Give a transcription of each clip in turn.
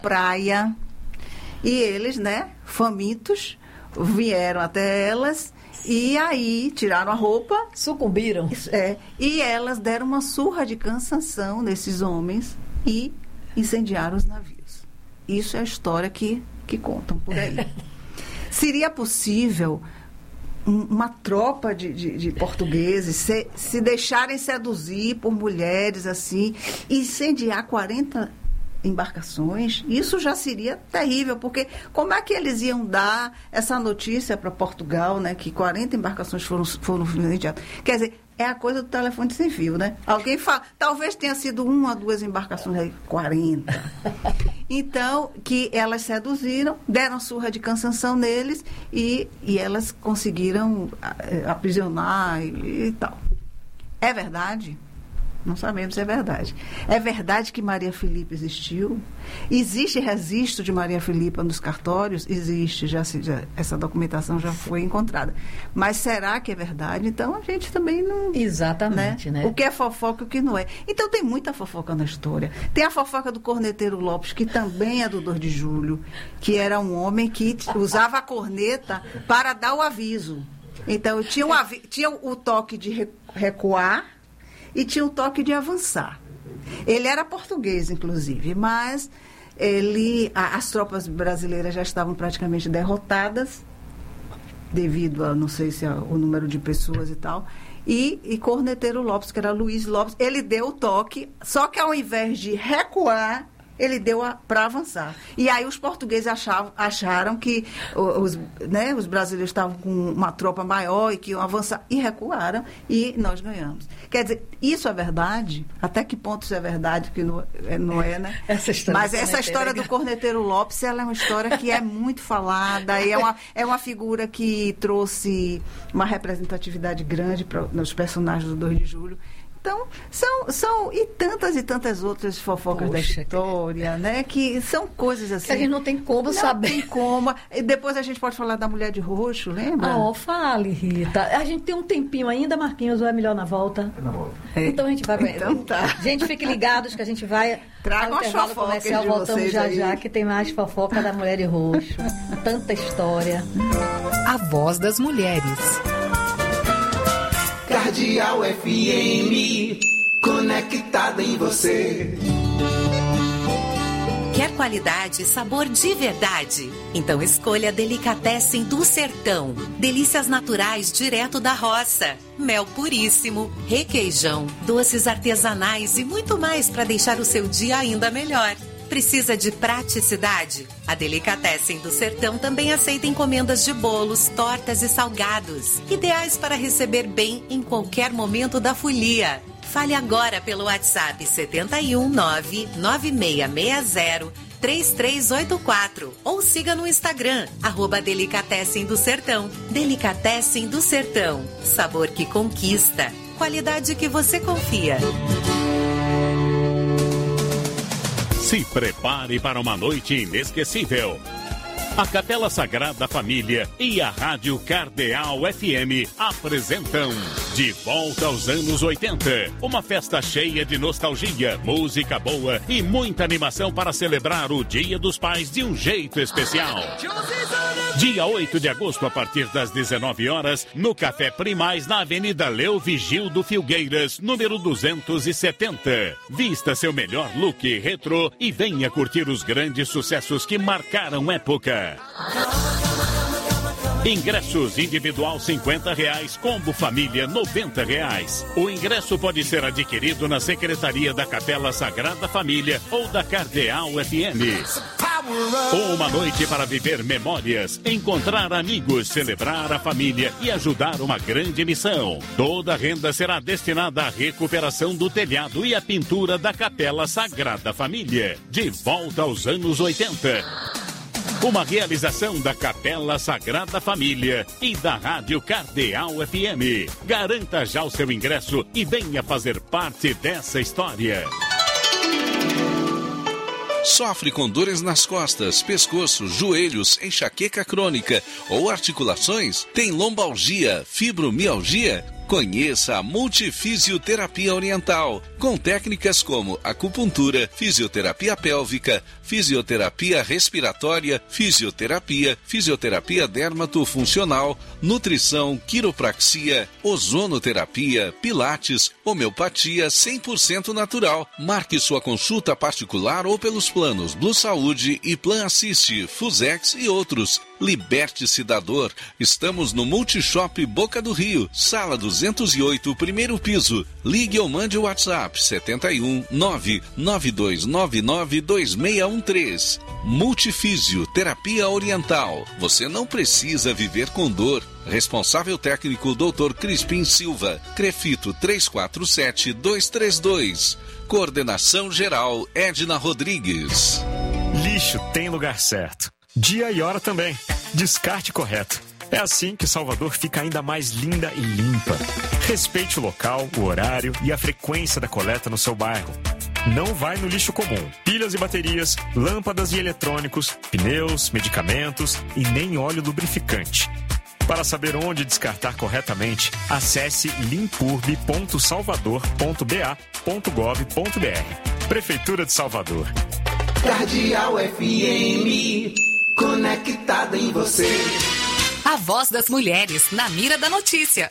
praia. E eles, né, famintos, vieram até elas e aí tiraram a roupa. Sucumbiram. E elas deram uma surra de cansanção nesses homens e incendiaram os navios. Isso é a história que contam por aí. Seria possível uma tropa de portugueses se deixarem seduzir por mulheres assim, incendiar 40 embarcações? Isso já seria terrível, porque como é que eles iam dar essa notícia para Portugal, né, que 40 embarcações foram incendiadas? Quer dizer, é a coisa do telefone sem fio, né? Alguém fala, talvez tenha sido 1 ou 2 embarcações, aí 40. Então, que elas seduziram, deram surra de cansanção neles e elas conseguiram aprisionar e tal. É verdade? Não sabemos se é verdade. É verdade que Maria Filipa existiu? Existe registro de Maria Filipa nos cartórios? Existe, essa documentação já foi encontrada. Mas será que é verdade? Então a gente também não... Exatamente, né? O que é fofoca e o que não é. Então tem muita fofoca na história. Tem a fofoca do Corneteiro Lopes, que também é do 2 de julho, que era um homem que usava a corneta para dar o aviso. Então tinha o toque de recuar e tinha o toque de avançar. Ele era português, inclusive, mas as tropas brasileiras já estavam praticamente derrotadas, devido a, não sei se o número de pessoas e tal, e Corneteiro Lopes, que era Luiz Lopes, ele deu o toque, só que ao invés de recuar, ele deu para avançar. E aí os portugueses acharam que os brasileiros estavam com uma tropa maior e que iam avançar, e recuaram, e nós ganhamos. Quer dizer, isso é verdade? Até que ponto isso é verdade, que não é, né? Mas essa história do Corneteiro Lopes, ela é uma história que é muito falada, e é uma figura que trouxe uma representatividade grande nos personagens do 2 de julho. Então, são e tantas outras fofocas da história, né? Que são coisas assim... Que a gente não tem como saber. Não tem como. E depois a gente pode falar da Mulher de Roxo, lembra? Fale, Rita. A gente tem um tempinho ainda, Marquinhos, ou é melhor na volta? Na volta. Então a gente vai... Então tá. Gente, fiquem ligados que a gente vai... Traga uma fofoca comercial, voltamos já, que tem mais fofoca da Mulher de Roxo. Tanta história. A voz das mulheres. Cardeal FM, conectada em você. Quer qualidade e sabor de verdade? Então escolha a Delicatessen do Sertão. Delícias naturais direto da roça. Mel puríssimo, requeijão, doces artesanais e muito mais para deixar o seu dia ainda melhor. Precisa de praticidade? A Delicatessen do Sertão também aceita encomendas de bolos, tortas e salgados, ideais para receber bem em qualquer momento da folia. Fale agora pelo WhatsApp 71996603384 ou siga no Instagram, @Delicatessen do Sertão. Delicatessen do Sertão, sabor que conquista, qualidade que você confia. Se prepare para uma noite inesquecível. A Capela Sagrada Família e a Rádio Cardeal FM apresentam De Volta aos Anos 80. Uma festa cheia de nostalgia, música boa e muita animação para celebrar o Dia dos Pais de um jeito especial. Dia 8 de agosto, a partir das 19 horas, no Café Primaz, na Avenida Leo Vigildo Filgueiras, número 270. Vista seu melhor look retrô e venha curtir os grandes sucessos que marcaram época. Ingressos individual R$50, combo família R$90. O ingresso pode ser adquirido na Secretaria da Capela Sagrada Família ou da Cardeal FM. Uma noite para viver memórias, encontrar amigos, celebrar a família e ajudar uma grande missão. Toda a renda será destinada à recuperação do telhado e à pintura da Capela Sagrada Família. De volta aos anos 80. Uma realização da Capela Sagrada Família e da Rádio Cardeal FM. Garanta já o seu ingresso e venha fazer parte dessa história. Sofre com dores nas costas, pescoço, joelhos, enxaqueca crônica ou articulações? Tem lombalgia, fibromialgia? Conheça a Multifisioterapia Oriental, com técnicas como acupuntura, fisioterapia pélvica, fisioterapia respiratória, fisioterapia dermatofuncional, nutrição, quiropraxia, ozonoterapia, pilates, homeopatia 100% natural. Marque sua consulta particular ou pelos planos Blue Saúde e Plan Assist, Fusex e outros. Liberte-se da dor. Estamos no Multishop Boca do Rio, sala 208, primeiro piso. Ligue ou mande o WhatsApp 71 992992613. Multifísio, terapia oriental. Você não precisa viver com dor. Responsável técnico Dr. Crispim Silva, Crefito 347232. Coordenação geral Edna Rodrigues. Lixo tem lugar certo. Dia e hora também. Descarte correto. É assim que Salvador fica ainda mais linda e limpa. Respeite o local, o horário e a frequência da coleta no seu bairro. Não vai no lixo comum. Pilhas e baterias, lâmpadas e eletrônicos, pneus, medicamentos e nem óleo lubrificante. Para saber onde descartar corretamente, acesse limpurbe.salvador.ba.gov.br. Prefeitura de Salvador. Cardeal FM, conectada em você. A voz das mulheres na mira da notícia.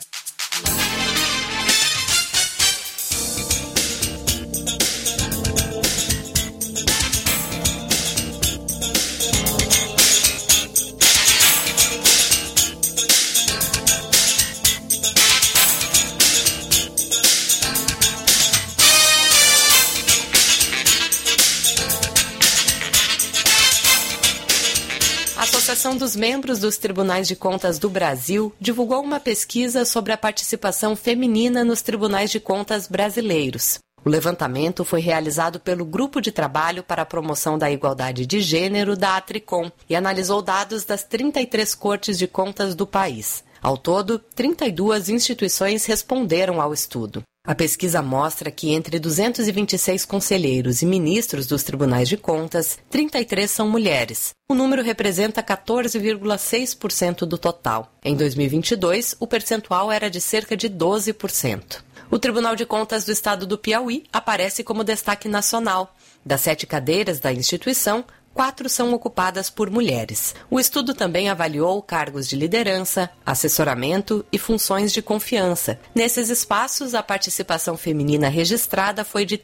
A Associação dos Membros dos Tribunais de Contas do Brasil divulgou uma pesquisa sobre a participação feminina nos tribunais de contas brasileiros. O levantamento foi realizado pelo Grupo de Trabalho para a Promoção da Igualdade de Gênero da Atricom e analisou dados das 33 cortes de contas do país. Ao todo, 32 instituições responderam ao estudo. A pesquisa mostra que entre 226 conselheiros e ministros dos tribunais de contas, 33 são mulheres. O número representa 14,6% do total. Em 2022, o percentual era de cerca de 12%. O Tribunal de Contas do Estado do Piauí aparece como destaque nacional. Das 7 cadeiras da instituição, 4 são ocupadas por mulheres. O estudo também avaliou cargos de liderança, assessoramento e funções de confiança. Nesses espaços, a participação feminina registrada foi de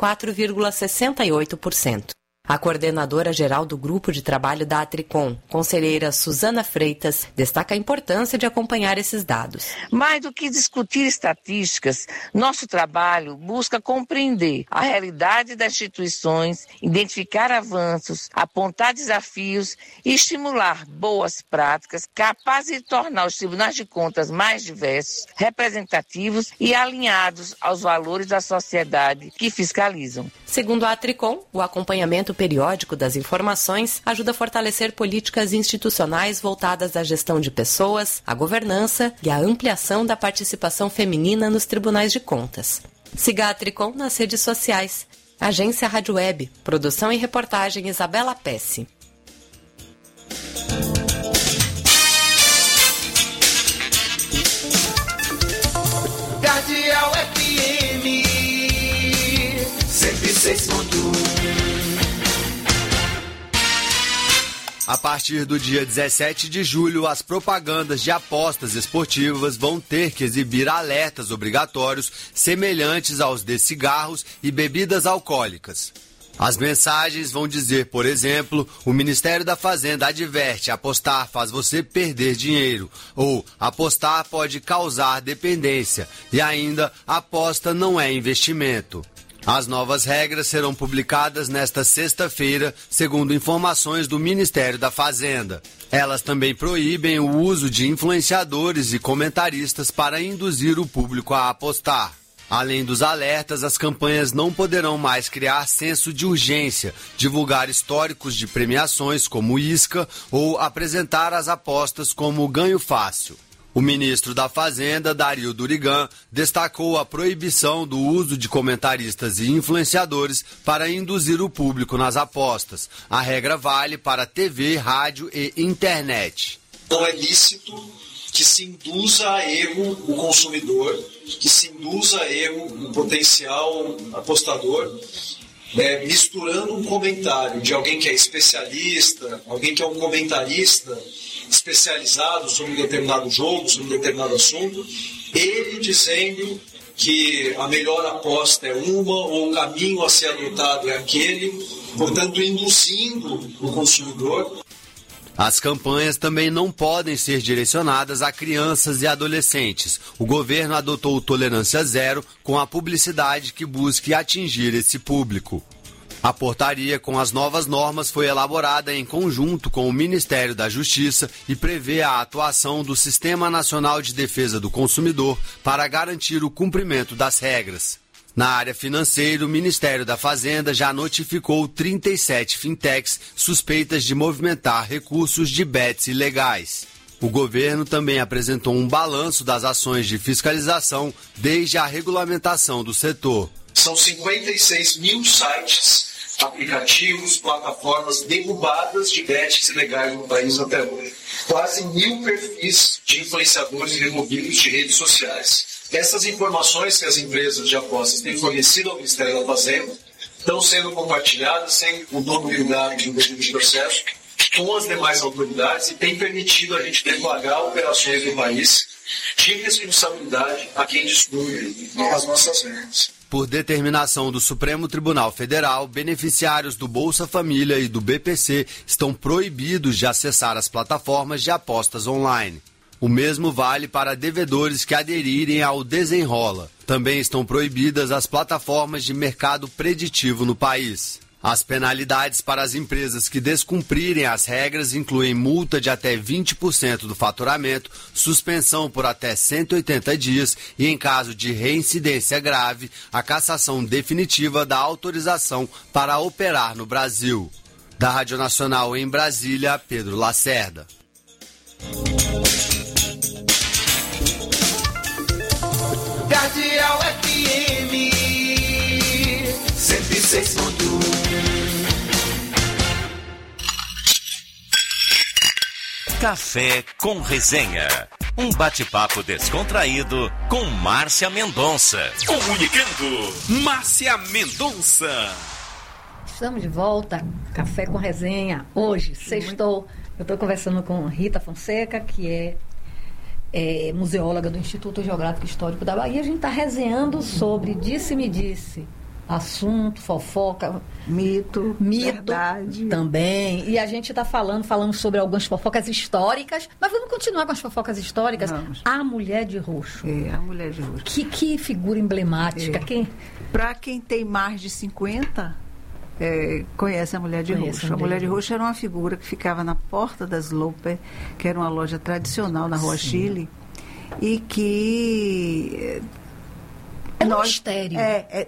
34,68%. A coordenadora geral do Grupo de Trabalho da Atricom, conselheira Suzana Freitas, destaca a importância de acompanhar esses dados. Mais do que discutir estatísticas, nosso trabalho busca compreender a realidade das instituições, identificar avanços, apontar desafios e estimular boas práticas capazes de tornar os tribunais de contas mais diversos, representativos e alinhados aos valores da sociedade que fiscalizam. Segundo a Atricom, o acompanhamento periódico das informações ajuda a fortalecer políticas institucionais voltadas à gestão de pessoas, à governança e à ampliação da participação feminina nos tribunais de contas. Siga a Atricom nas redes sociais. Agência Rádio Web. Produção e reportagem Isabela Pesce. Cardeal FM 106.1. A partir do dia 17 de julho, as propagandas de apostas esportivas vão ter que exibir alertas obrigatórios semelhantes aos de cigarros e bebidas alcoólicas. As mensagens vão dizer, por exemplo, o Ministério da Fazenda adverte: apostar faz você perder dinheiro, ou apostar pode causar dependência, e ainda aposta não é investimento. As novas regras serão publicadas nesta sexta-feira, segundo informações do Ministério da Fazenda. Elas também proíbem o uso de influenciadores e comentaristas para induzir o público a apostar. Além dos alertas, as campanhas não poderão mais criar senso de urgência, divulgar históricos de premiações como isca ou apresentar as apostas como ganho fácil. O ministro da Fazenda, Dario Durigan, destacou a proibição do uso de comentaristas e influenciadores para induzir o público nas apostas. A regra vale para TV, rádio e internet. Não é lícito que se induza a erro o consumidor, que se induza a erro o potencial apostador, misturando um comentário de alguém que é especialista, alguém que é um comentarista especializado sobre um determinado jogo, sobre um determinado assunto, ele dizendo que a melhor aposta é uma, ou o caminho a ser adotado é aquele, portanto induzindo o consumidor. As campanhas também não podem ser direcionadas a crianças e adolescentes. O governo adotou tolerância zero com a publicidade que busque atingir esse público. A portaria com as novas normas foi elaborada em conjunto com o Ministério da Justiça e prevê a atuação do Sistema Nacional de Defesa do Consumidor para garantir o cumprimento das regras. Na área financeira, o Ministério da Fazenda já notificou 37 fintechs suspeitas de movimentar recursos de bets ilegais. O governo também apresentou um balanço das ações de fiscalização desde a regulamentação do setor. São 56 mil sites, aplicativos, plataformas derrubadas de bets ilegais no país até hoje. Quase 1.000 perfis de influenciadores removidos de redes sociais. Essas informações que as empresas de apostas têm fornecido ao Ministério da Fazenda estão sendo compartilhadas sem o notoriedade do devido processo com as demais autoridades e tem permitido a gente deflagrar operações no país de responsabilidade a quem descumpre as nossas regras. Por determinação do Supremo Tribunal Federal, beneficiários do Bolsa Família e do BPC estão proibidos de acessar as plataformas de apostas online. O mesmo vale para devedores que aderirem ao Desenrola. Também estão proibidas as plataformas de mercado preditivo no país. As penalidades para as empresas que descumprirem as regras incluem multa de até 20% do faturamento, suspensão por até 180 dias e, em caso de reincidência grave, a cassação definitiva da autorização para operar no Brasil. Da Rádio Nacional em Brasília, Pedro Lacerda. Cardeal FM 106.1. Café com Resenha. Um bate-papo descontraído com Márcia Mendonça. Comunicando, Márcia Mendonça. Estamos de volta, Café com Resenha. Hoje, sextou, eu estou conversando com Rita Fonseca, que é museóloga do Instituto Geográfico e Histórico da Bahia. A gente está resenhando sobre Disse-me Disse. Assunto, fofoca, mito, verdade. Também. E a gente está falando sobre algumas fofocas históricas, mas vamos continuar com as fofocas históricas. Vamos. A Mulher de Roxo. A Mulher de Roxo. Que figura emblemática. Para quem tem mais de 50, conhece a Mulher de Roxo. A Mulher de Roxo era uma figura que ficava na porta das Loper, que era uma loja tradicional na Rua Chile, e que... mistério.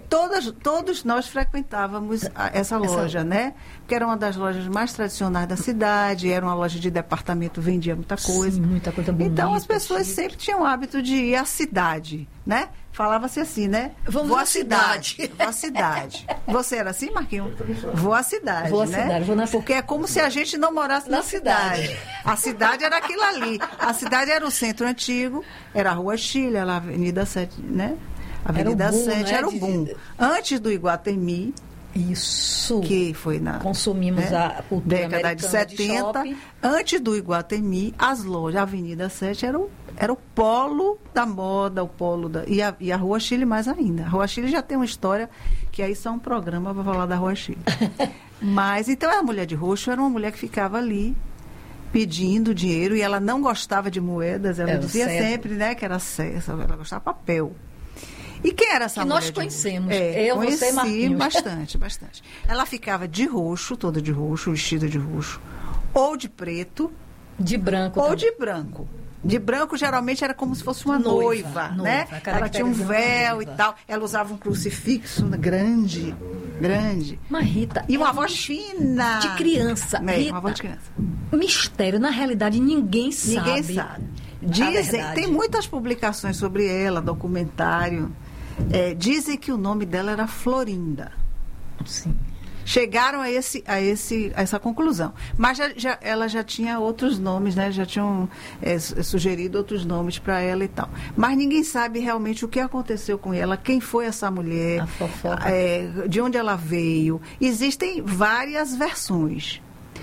Todos nós frequentávamos essa loja, né? Porque era uma das lojas mais tradicionais da cidade, era uma loja de departamento, vendia muita coisa. Sim, muita coisa bonita. Então as pessoas sempre tinham o hábito de ir à cidade, né? Falava-se assim, né? Vou à cidade. Vou à cidade. Você era assim, Marquinhos? Vou à cidade, vou à né? Cidade, vou na... Porque é como se a gente não morasse na cidade. A cidade era aquilo ali. A cidade era o centro antigo, era a Rua Chile, a Avenida 7, né? Avenida 7 era o boom. Antes do Iguatemi. Isso. Que foi na... Consumimos a cultura década de 70. Antes do Iguatemi, as lojas, a Avenida 7 era o polo da moda, o polo da... E a Rua Chile mais ainda. A Rua Chile já tem uma história, que aí só um programa para falar da Rua Chile. Mas, então, a Mulher de Roxo era uma mulher que ficava ali, pedindo dinheiro, e ela não gostava de moedas. Ela dizia sempre, né, que era certo, ela gostava de papel. E quem era essa mulher? Que nós conhecemos. Você e Marquinhos. Bastante. Ela ficava de roxo, toda de roxo, vestida de roxo, ou de preto. De branco. Ou de branco. De branco, geralmente, era como se fosse uma noiva, né? Ela tinha um véu e tal. Ela usava um crucifixo grande. Mas, Rita... E uma voz fina. De criança. Rita, uma voz de criança. Mistério. Na realidade, ninguém sabe. Dizem, tem muitas publicações sobre ela, documentário. Dizem que o nome dela era Florinda. Sim. chegaram a essa conclusão. Mas ela já tinha outros nomes, né? Já tinham sugerido outros nomes para ela e tal. Mas ninguém sabe realmente o que aconteceu com ela, quem foi essa mulher, a fofoca. De onde ela veio. Existem várias versões.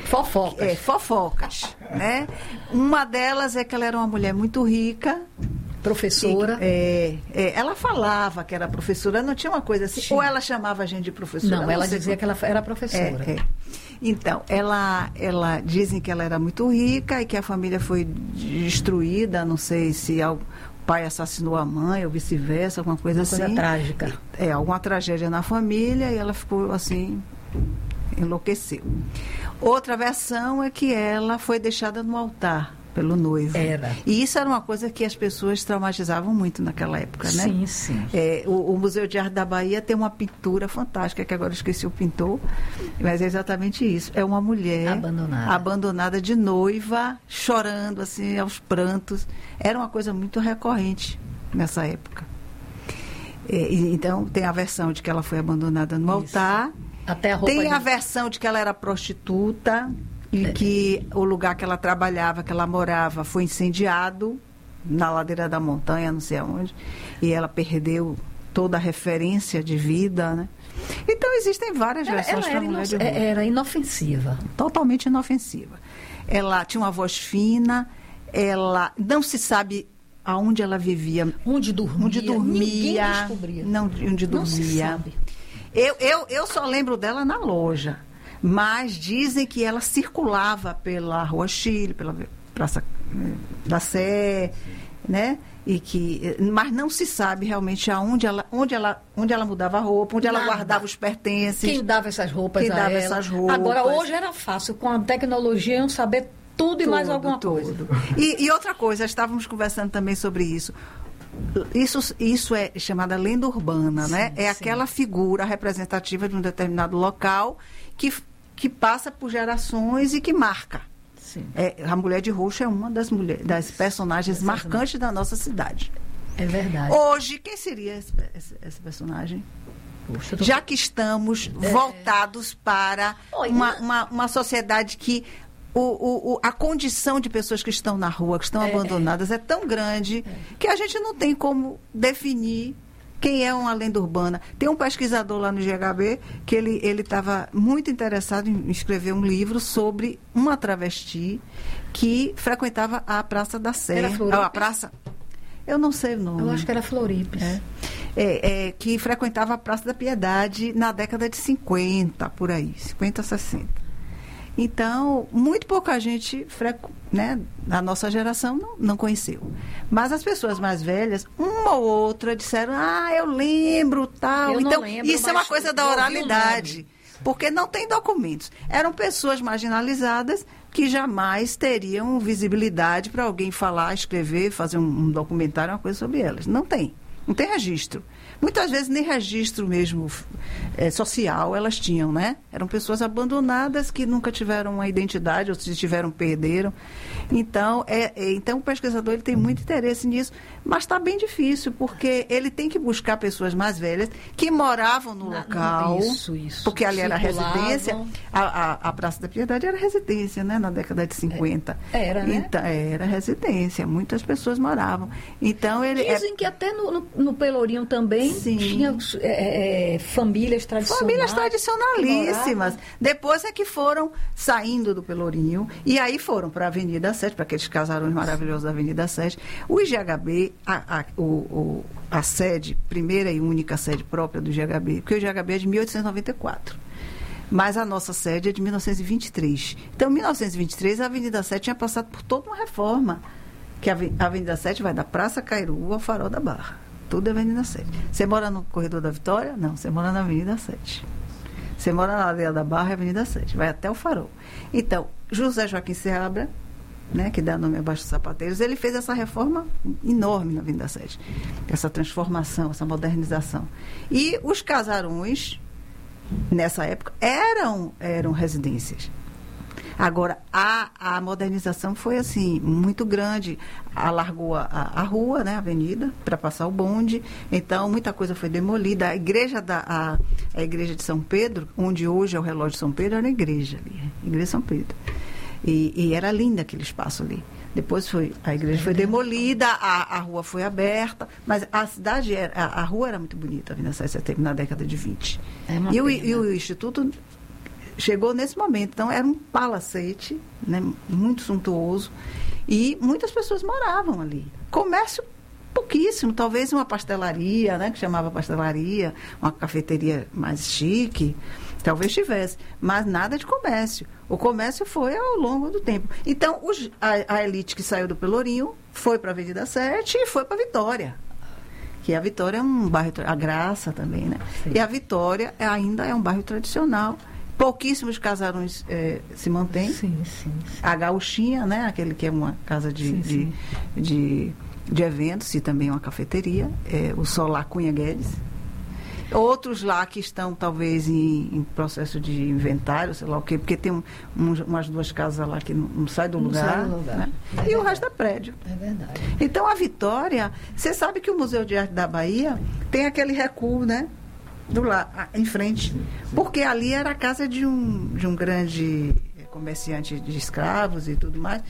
Fofocas, né? Uma delas é que ela era uma mulher muito rica. Professora. Ela falava que era professora, não tinha uma coisa assim. Ou ela chamava a gente de professora? Não, ela dizia que ela era professora. Então, ela dizem que ela era muito rica e que a família foi destruída, não sei se o pai assassinou a mãe ou vice-versa, alguma coisa assim. Coisa trágica. Alguma tragédia na família e ela ficou assim, enlouqueceu. Outra versão é que ela foi deixada no altar pelo noivo. E isso era uma coisa que as pessoas traumatizavam muito naquela época, né? Sim, sim. O Museu de Arte da Bahia tem uma pintura fantástica, que agora eu esqueci o pintor, mas é exatamente isso. É uma mulher abandonada de noiva, chorando, assim, aos prantos. Era uma coisa muito recorrente nessa época. Então, tem a versão de que ela foi abandonada no altar. Até a roupa tem a versão de que ela era prostituta e que o lugar que ela trabalhava, que ela morava, foi incendiado na ladeira da montanha, não sei aonde, e ela perdeu toda a referência de vida, né? Então existem várias versões para a mulher de rua. Era inofensiva. Totalmente inofensiva. Ela tinha uma voz fina, ela não se sabe aonde ela vivia, onde dormia, ninguém descobria. Onde dormia. Não se sabe. Eu só lembro dela na loja. Mas dizem que ela circulava pela Rua Chile, pela Praça da Sé, né? Mas não se sabe realmente onde ela mudava a roupa, onde ela guardava os pertences. Quem dava essas roupas a ela. Agora, hoje era fácil, com a tecnologia, iam saber tudo e mais alguma coisa. E outra coisa, estávamos conversando também sobre isso. Isso é chamada lenda urbana, né? É aquela figura representativa de um determinado local que passa por gerações e que marca. A Mulher de Roxo é uma das personagens marcantes da nossa cidade. É verdade. Hoje, quem seria esse personagem? Poxa, já que estamos voltados para uma sociedade que a condição de pessoas que estão na rua, que estão abandonadas, é tão grande que a gente não tem como definir quem é uma lenda urbana. Tem um pesquisador lá no GHB que ele estava muito interessado em escrever um livro sobre uma travesti que frequentava a Praça da Sé. Era Floripa? A praça... Eu não sei o nome. Eu acho que era Floripa. Que frequentava a Praça da Piedade na década de 50, por aí, 50, 60. Então, muito pouca gente, né, a nossa geração não conheceu. Mas as pessoas mais velhas, uma ou outra, disseram, eu lembro, tal. Eu então, não lembro, isso é uma coisa da oralidade, porque não tem documentos. Eram pessoas marginalizadas que jamais teriam visibilidade para alguém falar, escrever, fazer um documentário, uma coisa sobre elas. Não tem registro. Muitas vezes nem registro mesmo social elas tinham, né? Eram pessoas abandonadas que nunca tiveram uma identidade, ou se tiveram, perderam. Então, então o pesquisador ele tem muito interesse nisso, mas está bem difícil, porque ele tem que buscar pessoas mais velhas que moravam no local, porque ali era residência. A Praça da Piedade era residência, né? Na década de 50. Era, né? Então, era residência, muitas pessoas moravam. Então, dizem que até no Pelourinho também tinha famílias tradicionais. Famílias tradicionalíssimas. Depois é que foram saindo do Pelourinho e aí foram para a Avenida 7, para aqueles casarões maravilhosos da Avenida 7. O IGHB, a sede, primeira e única sede própria do IGHB, porque o IGHB é de 1894. Mas a nossa sede é de 1923. Então, em 1923, a Avenida 7 tinha passado por toda uma reforma, que a Avenida 7 vai da Praça Cairu ao Farol da Barra. Tudo é Avenida 7. Você mora no Corredor da Vitória? Não, você mora na Avenida 7. Você mora na Ladeira da Barra, é Avenida 7. Vai até o Farol. Então, José Joaquim Seabra, né, que dá nome a Baixo dos Sapateiros, ele fez essa reforma enorme na Avenida 7. Essa transformação, essa modernização. E os casarões, nessa época, eram residências. Agora, a modernização foi assim, muito grande. Alargou a rua, né, a avenida, para passar o bonde. Então, muita coisa foi demolida. A igreja de São Pedro, onde hoje é o relógio de São Pedro, era a igreja ali, igreja de São Pedro. E era lindo aquele espaço ali. Depois a igreja foi demolida, a rua foi aberta, mas a cidade, a rua era muito bonita, a Avenida 7 de Setembro, na década de 20. E o Instituto chegou nesse momento. Então, era um palacete, né, muito suntuoso, e muitas pessoas moravam ali. Comércio pouquíssimo, talvez uma pastelaria, né, que chamava pastelaria, uma cafeteria mais chique, talvez tivesse, mas nada de comércio. O comércio foi ao longo do tempo. Então, a elite que saiu do Pelourinho foi para a Avenida 7 e foi para a Vitória. Que a Vitória é um bairro, a Graça também, né? Sim. E a Vitória ainda é um bairro tradicional. Pouquíssimos casarões se mantêm. Sim. A Gauchinha, né? Aquele que é uma casa de eventos e também uma cafeteria. O Solar Cunha Guedes. Outros lá que estão, talvez, em processo de inventário, sei lá o quê, porque tem umas 2 casas lá que não sai do lugar. Né? E o resto é prédio. É verdade. Então, a Vitória, você sabe que o Museu de Arte da Bahia tem aquele recuo, né? Em frente. Porque ali era a casa de um grande comerciante de escravos e tudo mais.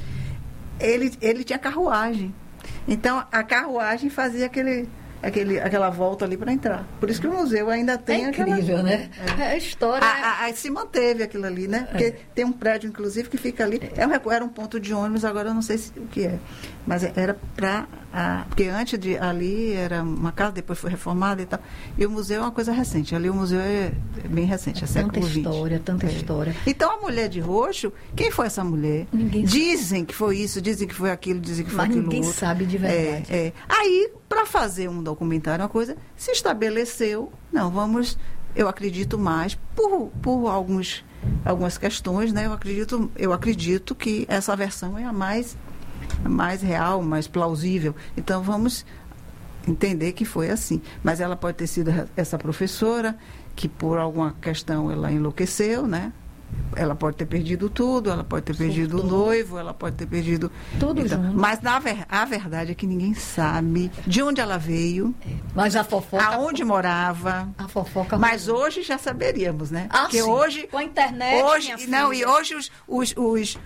Ele tinha carruagem. Então, a carruagem fazia aquela volta ali para entrar. Por isso que o museu ainda tem incrível, né? A história... se manteve aquilo ali, né? Porque tem um prédio, inclusive, que fica ali. Era um ponto de ônibus, agora eu não sei o que é. Mas era para... porque antes de ali era uma casa, depois foi reformada e tal. E o museu é uma coisa recente. Ali o museu é bem recente, é século XX. Tanta história. Então, a mulher de roxo, quem foi essa mulher? Dizem que foi isso, dizem que foi aquilo, dizem que foi aquilo outro. Mas ninguém sabe de verdade. Aí, para fazer um documentário, uma coisa, se estabeleceu, eu acredito mais, por algumas questões, né? Eu acredito que essa versão é a mais real, mais plausível. Então, vamos entender que foi assim. Mas ela pode ter sido essa professora que, por alguma questão, ela enlouqueceu, né? Ela pode ter perdido tudo, ela pode ter perdido o noivo, ela pode ter perdido... Tudo então, junto. Mas a verdade é que ninguém sabe de onde ela veio, mas a fofoca... aonde morava. A fofoca... Mas hoje já saberíamos, né? Porque sim. Hoje... Com a internet... E hoje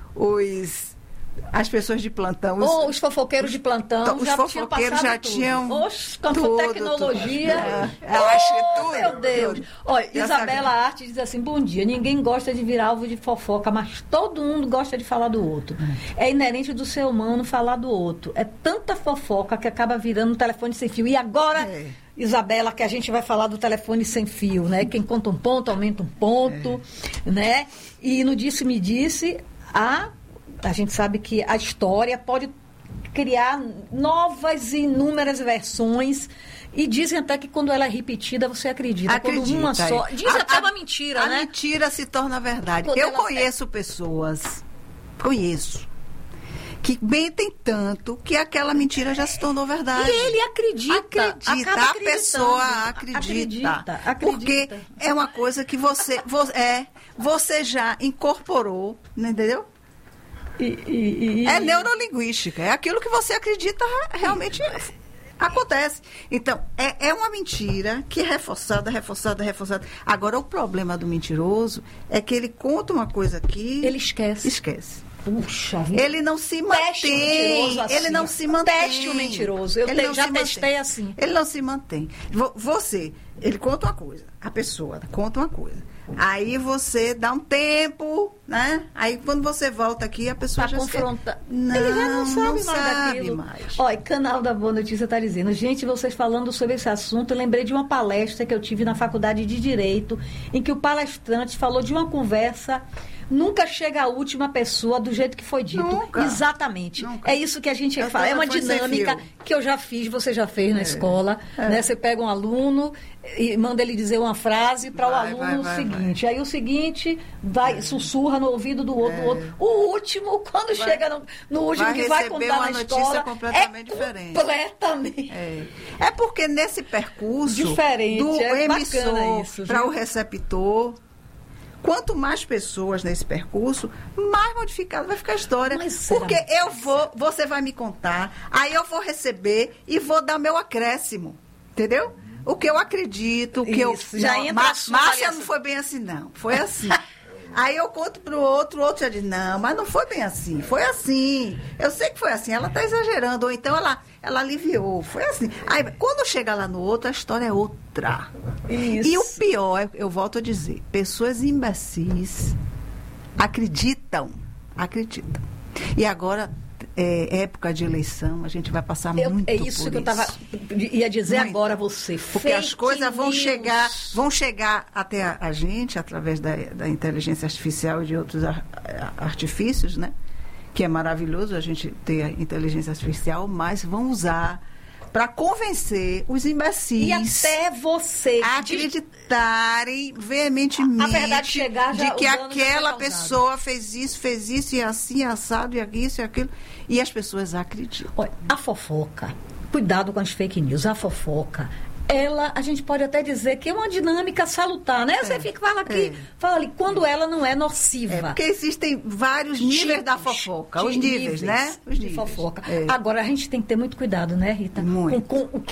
as pessoas de plantão... os fofoqueiros de plantão já tinham com tecnologia. Meu Deus. Olha, Isabela Arte diz assim, bom dia, ninguém gosta de virar alvo de fofoca, mas todo mundo gosta de falar do outro. É inerente do ser humano falar do outro. É tanta fofoca que acaba virando um telefone sem fio. E agora... Isabela, que a gente vai falar do telefone sem fio, né? Quem conta um ponto, aumenta um ponto, né? E no Disse-me-Disse, a gente sabe que a história pode criar novas e inúmeras versões. E dizem até que quando ela é repetida, você acredita. Quando uma só... Diz até uma mentira, né? A mentira se torna verdade. Eu conheço pessoas, que mentem tanto que aquela mentira já se tornou verdade. E ele acredita. A pessoa acredita. Porque é uma coisa que você já incorporou, entendeu? É neurolinguística. É aquilo que você acredita realmente acontece. Então, é uma mentira que é reforçada. Agora, o problema do mentiroso é que ele conta uma coisa aqui... Ele esquece. Puxa vida. Ele não se mantém. Assim. Ele não se mantém. Teste o mentiroso. Já testei assim. Ele não se mantém. Ele conta uma coisa. A pessoa conta uma coisa. Aí você dá um tempo, né? Aí quando você volta aqui, a pessoa já confronta. Ele já não sabe mais daquilo. Olha, Canal da Boa Notícia está dizendo, gente, vocês falando sobre esse assunto, eu lembrei de uma palestra que eu tive na Faculdade de Direito, em que o palestrante falou de uma conversa. Nunca chega a última pessoa do jeito que foi dito. Nunca. Exatamente. Nunca. É isso que a gente fala. É uma dinâmica que eu já fiz, você já fez na escola. Né? Você pega um aluno e manda ele dizer uma frase para o aluno seguinte. Aí o seguinte sussurra no ouvido do outro. O último, quando chega no último que vai contar na escola, completamente diferente. Completamente. É porque nesse percurso diferente, do emissor para o receptor, Quanto mais pessoas nesse percurso, mais modificada vai ficar a história. Porque você vai me contar, aí eu vou receber e vou dar meu acréscimo. Entendeu? O que eu acredito, o que Márcia não foi bem assim, não. Foi assim. Aí eu conto pro outro, o outro já diz, não, mas não foi bem assim, foi assim. Eu sei que foi assim, ela tá exagerando, ou então ela aliviou, foi assim. Aí quando chega lá no outro, a história é outra. Isso. E o pior, eu volto a dizer, pessoas imbecis acreditam. E agora, época de eleição, a gente vai passar muito É isso que eu ia dizer muito. Agora você. Porque as coisas vão chegar até a gente através da inteligência artificial e de outros artifícios, né? Que é maravilhoso a gente ter a inteligência artificial, mas vão usar para convencer os imbecis e até você a acreditarem veementemente a verdade chegar já de que aquela pessoa fez isso e assim, assado, e isso e aquilo, e as pessoas acreditam. Olha, a fofoca, cuidado com as fake news, a fofoca, a gente pode até dizer que é uma dinâmica salutar, né? Você fala aqui, fala ali, quando ela não é nociva. Porque existem vários níveis da fofoca, os níveis, né? Os níveis. De fofoca. Agora, a gente tem que ter muito cuidado, né, Rita? Muito. Com o que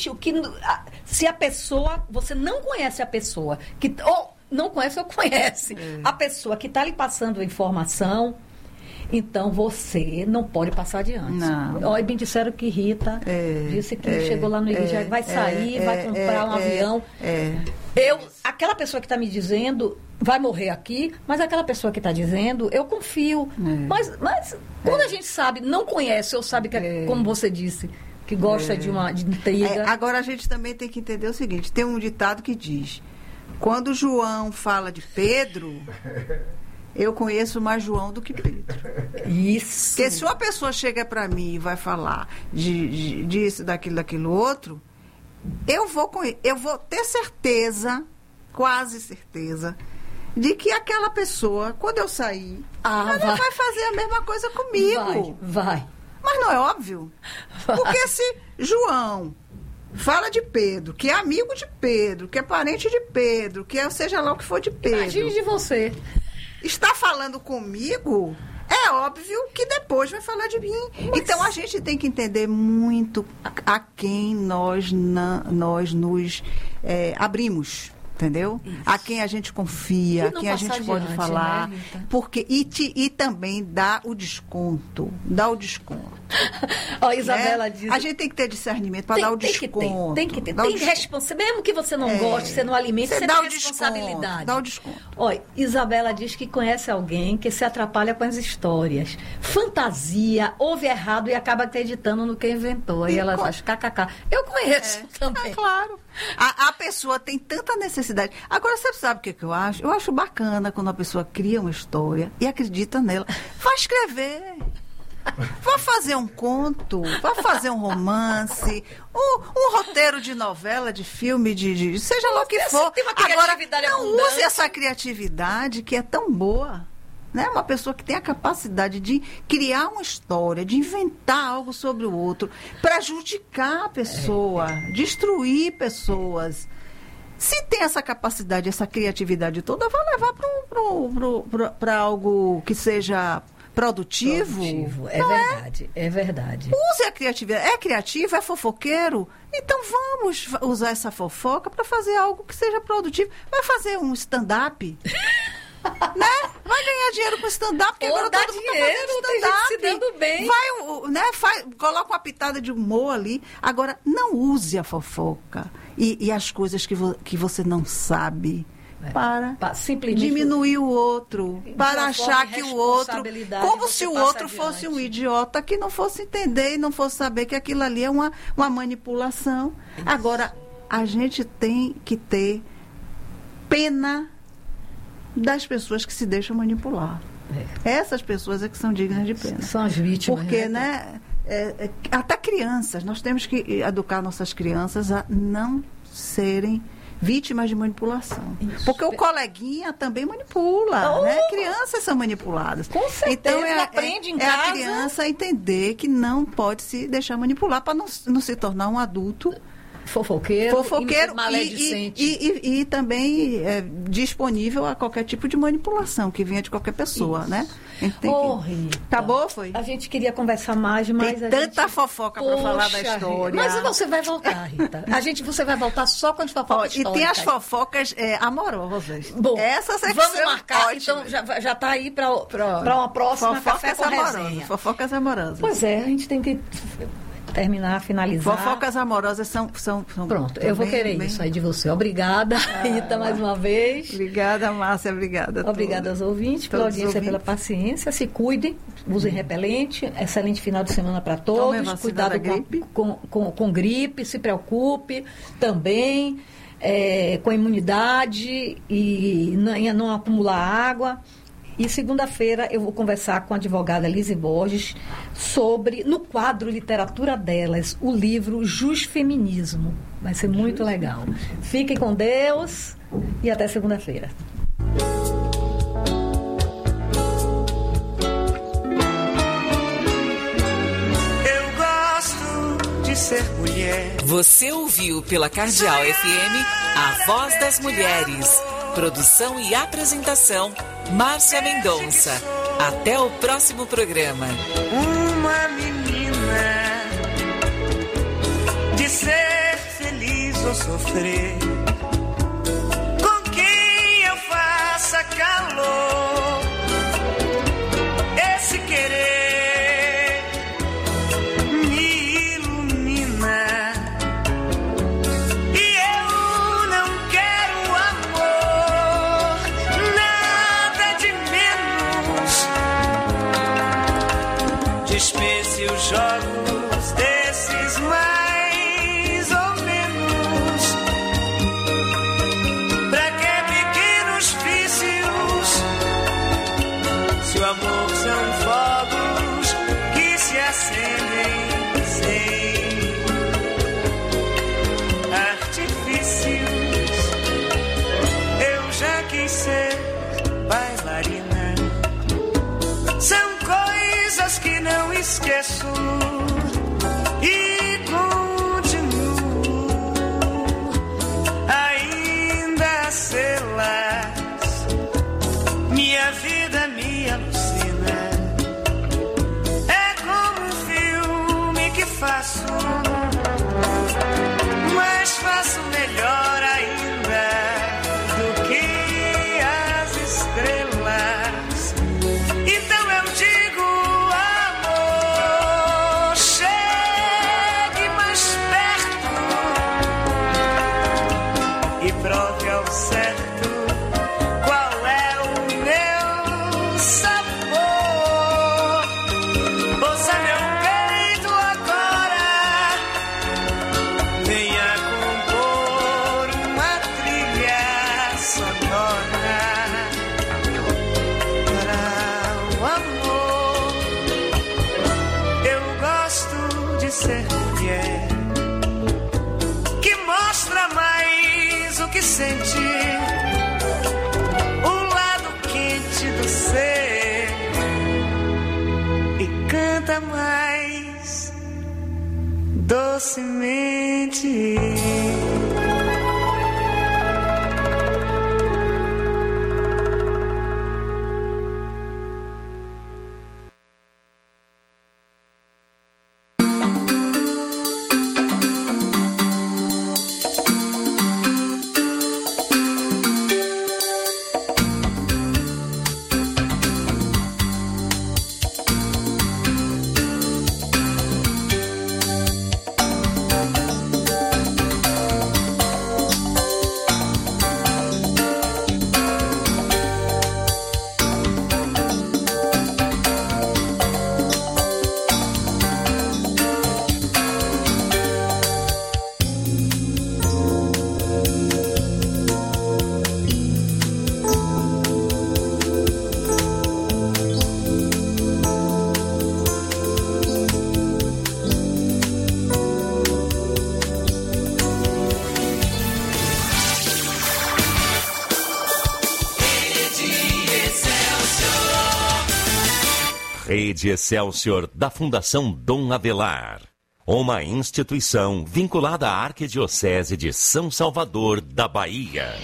se a pessoa, você não conhece a pessoa, ou não conhece ou conhece, a pessoa que está lhe passando a informação, então você não pode passar adiante. Olha, me disseram que Rita disse que chegou lá no igreja, vai sair, vai comprar um avião. Aquela pessoa que está me dizendo vai morrer aqui, mas aquela pessoa que está dizendo, eu confio. Mas quando a gente sabe, não conhece, ou sabe que é como você disse, que gosta de intriga. Agora a gente também tem que entender o seguinte, tem um ditado que diz, quando João fala de Pedro, eu conheço mais João do que Pedro. Isso. Porque se uma pessoa chega para mim e vai falar disso, daquilo outro, eu vou ter certeza, quase certeza, de que aquela pessoa, quando eu sair, ela vai fazer a mesma coisa comigo. Vai. Mas não é óbvio? Porque se João fala de Pedro, que é amigo de Pedro, que é parente de Pedro, que seja lá o que for de Pedro. Imagine de você. Está falando comigo, é óbvio que depois vai falar de mim. Então a gente tem que entender muito a quem nós nos abrimos. Entendeu? Isso. A quem a gente confia, a quem a gente pode falar. Né, porque, e também dá o desconto. Isabela diz... A gente tem que ter discernimento para dar o desconto. Tem que ter. Tem responsabilidade. Mesmo que você não goste, você não alimente, você dá tem responsabilidade. Dá o desconto. Olha, Isabela diz que conhece alguém que se atrapalha com as histórias. Fantasia, ouve errado e acaba acreditando no que inventou. E ela faz kkk. Eu conheço também. Claro. A pessoa tem tanta necessidade. Agora, você sabe o que eu acho? Eu acho bacana quando a pessoa cria uma história e acredita nela. Vai escrever. Vai fazer um conto, vai fazer um romance, um roteiro de novela, de filme, de seja lá o que for. Agora, não use essa criatividade que é tão boa. Né? Uma pessoa que tem a capacidade de criar uma história, de inventar algo sobre o outro, prejudicar a pessoa, destruir pessoas. Se tem essa capacidade, essa criatividade toda, vai levar para algo que seja produtivo. É verdade. Use a criatividade. É criativo, é fofoqueiro? Então vamos usar essa fofoca para fazer algo que seja produtivo. Vai fazer um stand-up? Né? Vai ganhar dinheiro com stand-up, porque agora todo mundo tá fazendo stand-up. Se dando bem. Coloca uma pitada de humor ali. Agora, não use a fofoca e as coisas que você não sabe para diminuir o outro, para achar que o outro, como se o outro fosse um idiota que não fosse entender e não fosse saber que aquilo ali é uma manipulação. Isso. Agora, a gente tem que ter pena das pessoas que se deixam manipular. Essas pessoas é que são dignas de pena. São as vítimas. Porque, até crianças, nós temos que educar nossas crianças a não serem vítimas de manipulação. Isso. Porque o coleguinha também manipula, né? Crianças são manipuladas. Com certeza, então, aprende em casa. É a criança entender que não pode se deixar manipular para não se tornar um adulto Fofoqueiro Fofoqueiro maledicente. e também disponível a qualquer tipo de manipulação que venha de qualquer pessoa, Isso. né? Rita, Acabou, foi? A gente queria conversar mais, mas Tem tanta fofoca para falar da Poxa, história. Mas você vai voltar, Rita. Você vai voltar só quando for fofoca histórica. E tem as fofocas amorosas. Bom, essas vamos marcar, então já está aí para uma próxima Café com Resenha. Fofocas amorosas. Pois é, a gente tem que terminar, finalizar. Fofocas amorosas são Pronto, eu vou querer isso aí de você. Obrigada, Rita, mais uma vez. Obrigada, Márcia, obrigada. Obrigada aos ouvintes pela audiência, pela paciência. Se cuidem, usem repelente. Excelente final de semana para todos. Cuidado com gripe, se preocupe também com a imunidade e não acumular água. E segunda-feira eu vou conversar com a advogada Lise Borges sobre, no quadro Literatura Delas, o livro Jusfeminismo. Vai ser muito legal. Fiquem com Deus e até segunda-feira. Eu gosto de ser mulher. Você ouviu pela Cardeal FM A Voz das Mulheres. Produção e apresentação, Márcia Mendonça. Até o próximo programa. Uma menina de ser feliz ou sofrer, com quem eu faça calor, esse querer me ilumina. E eu não quero amor, nada de menos. Dispense os jogos desses mais ou menos. Pra que pequenos vícios, se o amor são fogos que se acendem sem artifícios. Eu já quis ser bailarina. São coisas que não esqueço e continuo ainda a sê-las. Minha vida me alucina. É como um filme que faço, mas faço melhor ainda do que as estrelas. Então eu digo, amor, chegue mais perto e prove ao certo qual é o meu sabor. Ouça meu peito agora, venha compor uma trilha sonora para o amor. Eu gosto de ser mulher que mostra mais o que sente, o lado quente do ser, e canta mais docemente. Rede Excelsior da Fundação Dom Avelar. uma instituição vinculada à Arquidiocese de São Salvador da Bahia.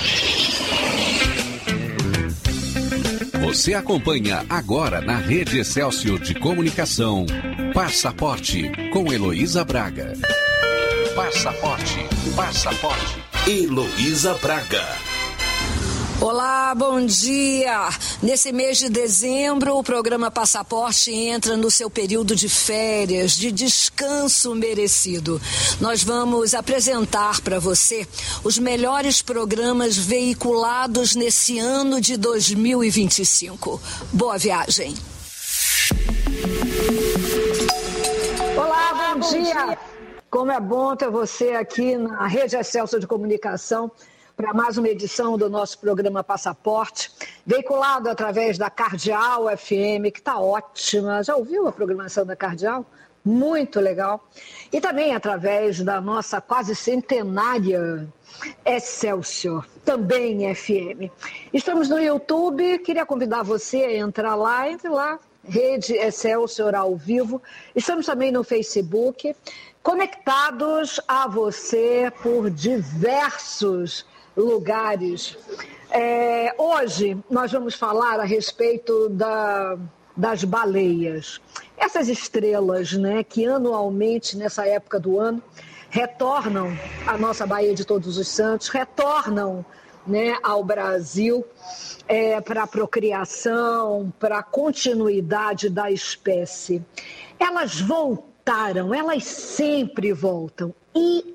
Você acompanha agora na Rede Excelsior de Comunicação, Passaporte, com Heloísa Braga. Passaporte. Heloísa Braga. Olá, bom dia! Nesse mês de dezembro, o programa Passaporte entra no seu período de férias, de descanso merecido. Nós vamos apresentar para você os melhores programas veiculados nesse ano de 2025. Boa viagem! Olá, bom dia! Como é bom ter você aqui na Rede Excelsior de Comunicação para mais uma edição do nosso programa Passaporte, veiculado através da Cardeal FM, que está ótima. Já ouviu a programação da Cardeal? Muito legal. E também através da nossa quase centenária Excelsior, também FM. Estamos no YouTube, queria convidar você a entrar lá, entre lá, Rede Excelsior ao vivo. Estamos também no Facebook, conectados a você por diversos lugares. Hoje nós vamos falar a respeito das baleias. Essas estrelas, né, que anualmente, nessa época do ano, retornam à nossa Baía de Todos os Santos, retornam, né, ao Brasil para a procriação, para a continuidade da espécie. Elas voltaram, elas sempre voltam. E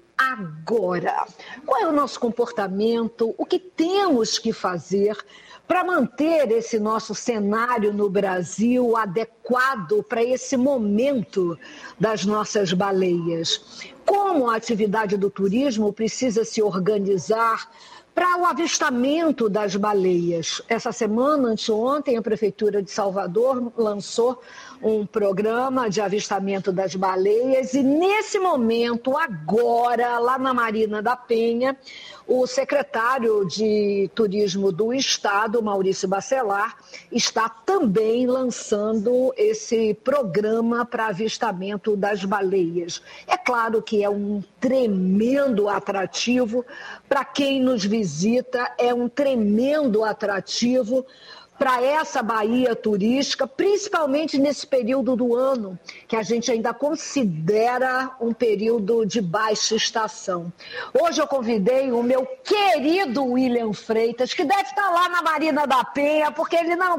agora, qual é o nosso comportamento? O que temos que fazer para manter esse nosso cenário no Brasil adequado para esse momento das nossas baleias? Como a atividade do turismo precisa se organizar para o avistamento das baleias? Essa semana, anteontem, a Prefeitura de Salvador lançou um programa de avistamento das baleias e, nesse momento, agora, lá na Marina da Penha, o secretário de Turismo do Estado, Maurício Bacelar, está também lançando esse programa para avistamento das baleias. É claro que é um tremendo atrativo para quem nos visita, é um tremendo atrativo para essa Bahia turística, principalmente nesse período do ano, que a gente ainda considera um período de baixa estação. Hoje eu convidei o meu querido William Freitas, que deve estar lá na Marina da Penha, porque ele não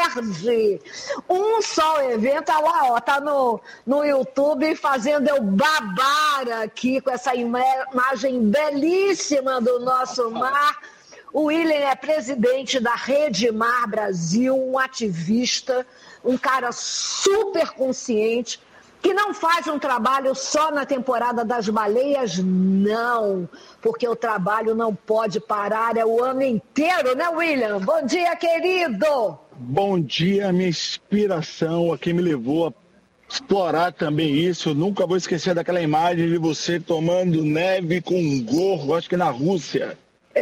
perde um só evento. Olha lá, ó, tá no YouTube fazendo eu babar aqui com essa imagem belíssima do nosso mar. O William é presidente da Rede Mar Brasil, um ativista, um cara super consciente, que não faz um trabalho só na temporada das baleias, não, porque o trabalho não pode parar, é o ano inteiro, né, William? Bom dia, querido! Bom dia, minha inspiração, a quem me levou a explorar também isso. Eu nunca vou esquecer daquela imagem de você tomando neve com um gorro, acho que na Rússia.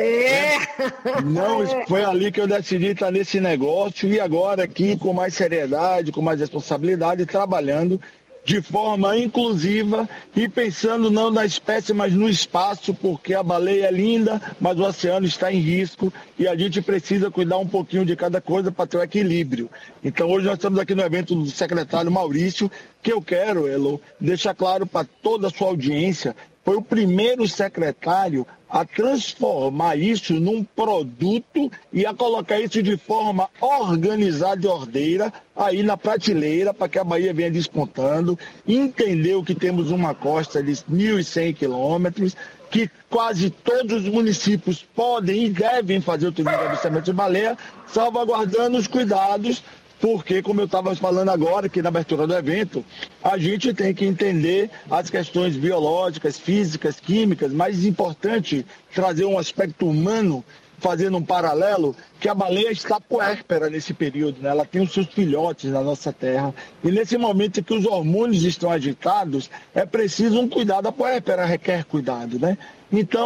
Não, foi ali que eu decidi estar nesse negócio e agora aqui com mais seriedade, com mais responsabilidade, trabalhando de forma inclusiva e pensando não na espécie, mas no espaço, porque a baleia é linda, mas o oceano está em risco e a gente precisa cuidar um pouquinho de cada coisa para ter o equilíbrio. Então hoje nós estamos aqui no evento do secretário Maurício, que eu quero, Elo, deixar claro para toda a sua audiência, foi o primeiro secretário a transformar isso num produto e a colocar isso de forma organizada e ordeira aí na prateleira para que a Bahia venha despontando, entendeu que temos uma costa de 1.100 quilômetros, que quase todos os municípios podem e devem fazer o turismo de avistamento de baleia, salvaguardando os cuidados, porque, como eu estava falando agora, aqui na abertura do evento, a gente tem que entender as questões biológicas, físicas, químicas, mais importante, trazer um aspecto humano, fazendo um paralelo, que a baleia está puérpera nesse período, né? Ela tem os seus filhotes na nossa terra, e nesse momento em que os hormônios estão agitados, é preciso um cuidado, a puérpera requer cuidado, né? Então,